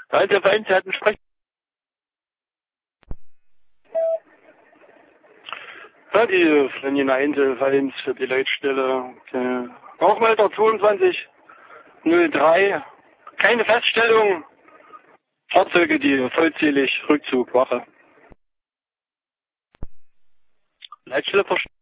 Der Verein, Sie hatten Sprech. Ja, die Flanina Einzelvereins für die Leitstelle. Okay. Rauchmelder 2203. Keine Feststellung. Fahrzeuge, die vollzählig Rückzug, Wache. Leitstelle